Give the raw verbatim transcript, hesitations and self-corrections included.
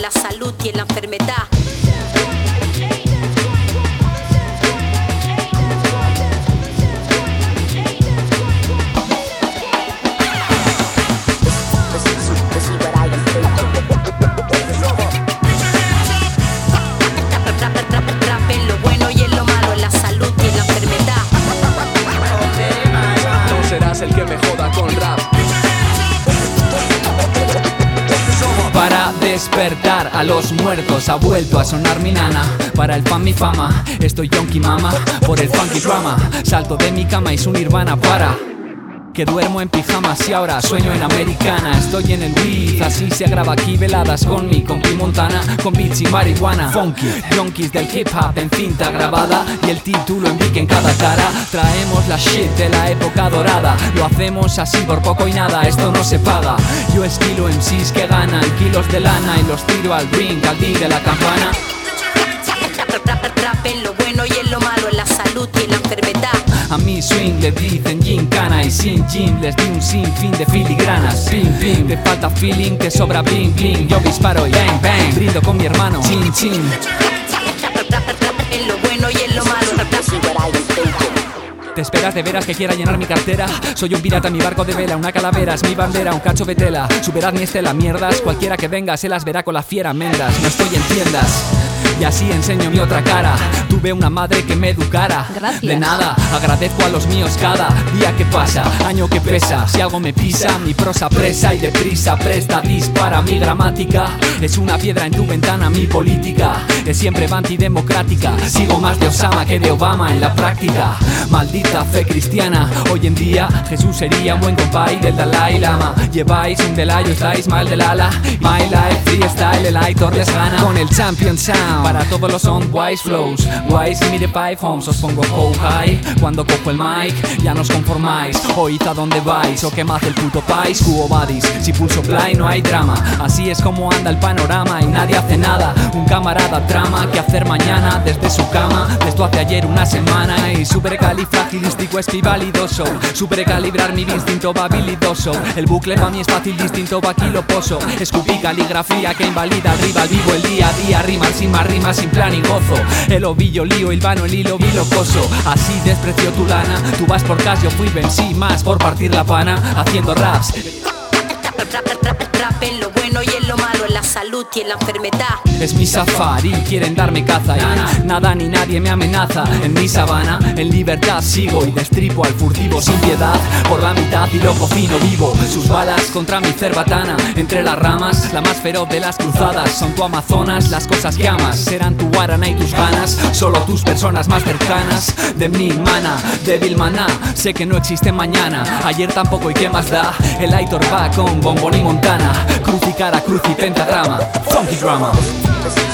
la salud y en la enfermedad. El que me joda con rap. Para despertar a los muertos ha vuelto a sonar mi nana. Para el fan mi fama, estoy yonky mama. Por el funky drama, salto de mi cama y su nirvana para que duermo en pijamas y ahora sueño en americana. Estoy en el beat, así se graba aquí veladas con mi compi Montana, con beats y marihuana. Funky, junkies del hip hop en cinta grabada y el título en big en cada cara. Traemos la shit de la época dorada, lo hacemos así por poco y nada, esto no se paga. Yo esquilo M Cs que ganan kilos de lana y los tiro al ring, al ding de la campana. Rap en lo bueno y en lo malo, en la salud y en la enfermedad. A mi swing le dicen gincana y sin gym les di un sinfín de filigranas. Pim pim, te falta feeling, te sobra bling bling. Yo disparo y bang bang, brindo con mi hermano chin chin. En lo bueno y en lo malo. ¿Te esperas de veras que quiera llenar mi cartera? Soy un pirata, mi barco de vela, una calavera es mi bandera, un cacho de tela. Superad mi estela, mierdas, cualquiera que venga se las verá con la fiera mendas. No estoy en tiendas y así enseño mi otra cara. Tuve una madre que me educara. Gracias. De nada, agradezco a los míos cada día que pasa, año que pesa. Si algo me pisa, mi prosa presa y deprisa presta, dispara. Mi gramática es una piedra en tu ventana, mi política es siempre antidemocrática. Sigo más de Osama que de Obama en la práctica. Maldita fe cristiana, hoy en día Jesús sería un buen compay del Dalai Lama. Lleváis un delayo, estáis mal del ala. My life, freestyle, el Aitor les gana con el champion sound. Para todos los on wise flows, wise y mire five homes, os pongo how high. Cuando cojo el mic, ya no os conformáis. Oíd a dónde vais, o quemad el puto pais. Cuo badis, si pulso play no hay drama. Así es como anda el panorama y nadie hace nada. Un camarada trama que hacer mañana desde su cama. De esto hace ayer una semana y supercalifragilístico espivalidoso. Supercalibrar mi instinto va habilidoso. El bucle pa' mí es fácil, distinto va aquí lo poso. Escupí caligrafía que invalida al rival. Vivo el día a día, rimar sin más rimas, sin plan y gozo. El ovillo, lío, hilvano, el hilo, vilocoso. Así desprecio tu lana. Tú vas por cas, yo fui vencí más por partir la pana. Haciendo raps. Rap en lo bueno y en lo malo, en la salud y en la enfermedad. Es mi safari, quieren darme caza y nada ni nadie me amenaza. En mi sabana, en libertad sigo y destripo al furtivo sin piedad. Por la mitad y lo cocino vivo. Sus balas contra mi cerbatana. Entre las ramas, la más feroz de las cruzadas. Son tu Amazonas, las cosas que amas serán tu guarana y tus ganas. Solo tus personas más cercanas. De mi mana, débil maná. Sé que no existe mañana, ayer tampoco y qué más da. El Aitor va con Bombón y Montana. Cruz y cara, cruz y pentagrama. Funky drama.